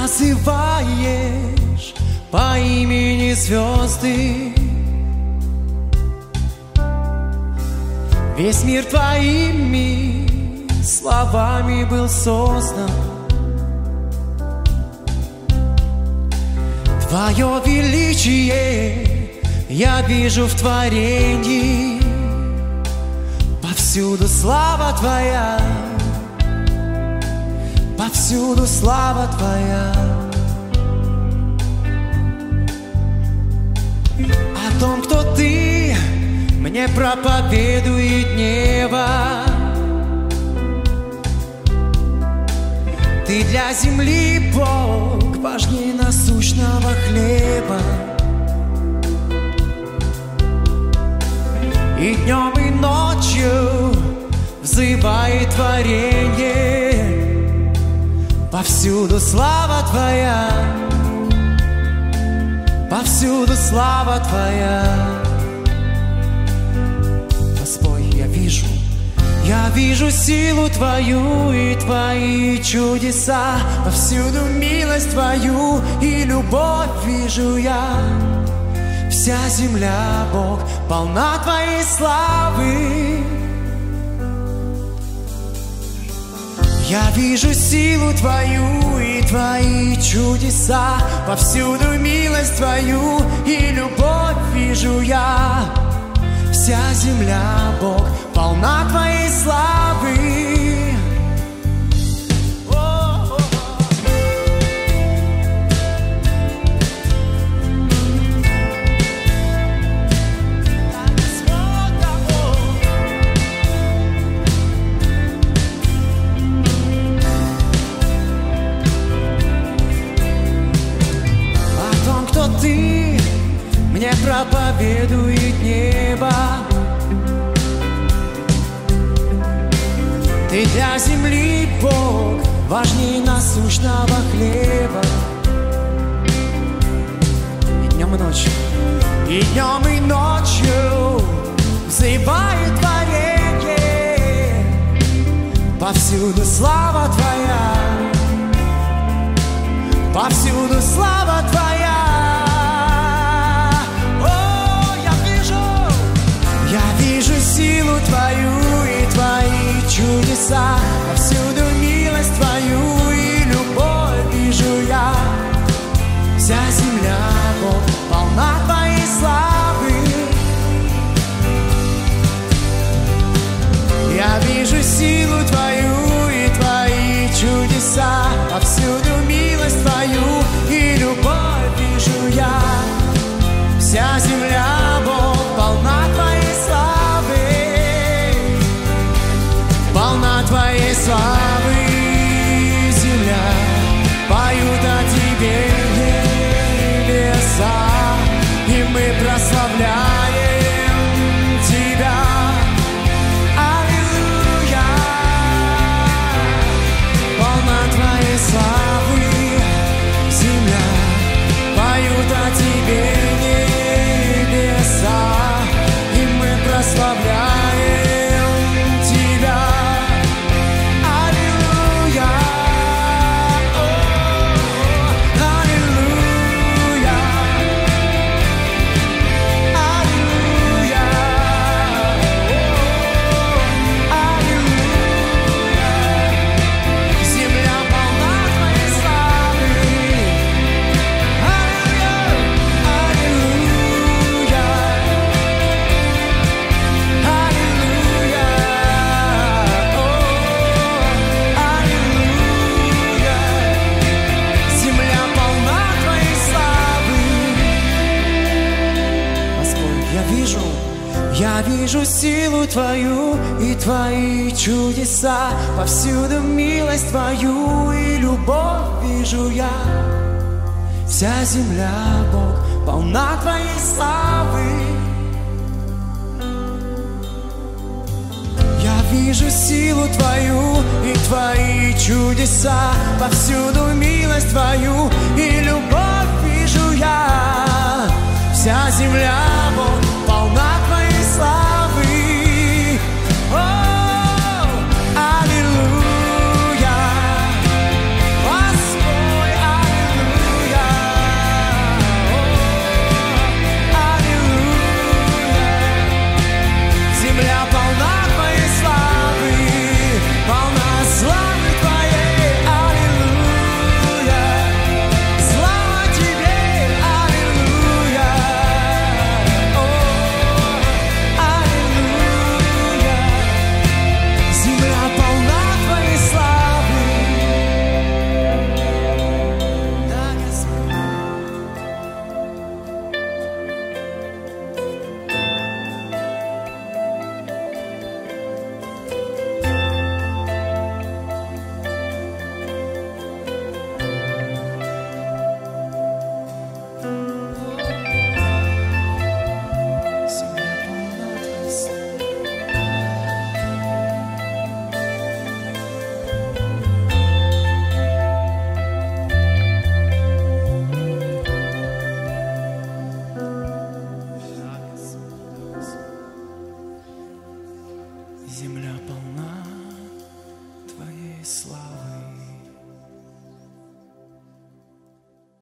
называешь по имени звезды. Весь мир твоими словами был создан. Твое величие я вижу в творении. Повсюду слава Твоя, повсюду слава Твоя. О том, кто Ты, мне проповедует небо. Ты для земли Бог, важнее насущного хлеба. И днем, и ночью взывает творенье. Повсюду слава Твоя, повсюду слава Твоя. Господь, я вижу силу Твою и Твои чудеса. Повсюду милость Твою и любовь вижу я. Вся земля, Бог, полна Твоей славы. Я вижу силу Твою и Твои чудеса. Повсюду милость Твою и любовь вижу я. Вся земля, Бог, полна Твоей славы. Ты мне проповедует небо. Ты для земли Бог, важнее насущного хлеба. И днем, и ночью, и днем, и ночью взывает творенье. Повсюду слава Твоя, повсюду слава Твоя. Вижу силу Твою и Твои чудеса. Повсюду милость Твою и любовь вижу я. Вся земля, Бог, полна Твоей славы. Я вижу силу Твою и Твои чудеса. Повсюду милость Твою и любовь вижу я. Вся земля, Бог, полна Твоей славы. Полна Твоей славы, земля, поют о Тебе небеса, и мы прославляем Тебя. Аллилуйя, полна Твоей славы, земля, поют о Тебе небеса, и мы прославляем Тебя. Аллилуйя, аллилуйя, аллилуйя, аллилуйя. Земля полна Твоей славы. Аллилуйя, аллилуйя, аллилуйя. Земля полна Твоей славы. Господь, я вижу силу Твою и Твои чудеса. Повсюду милость Твою и любовь вижу я. Вся земля, Бог, полна Твоей славы. Я вижу силу Твою и Твои чудеса. Повсюду милость Твою и любовь вижу я. Вся земля, Бог,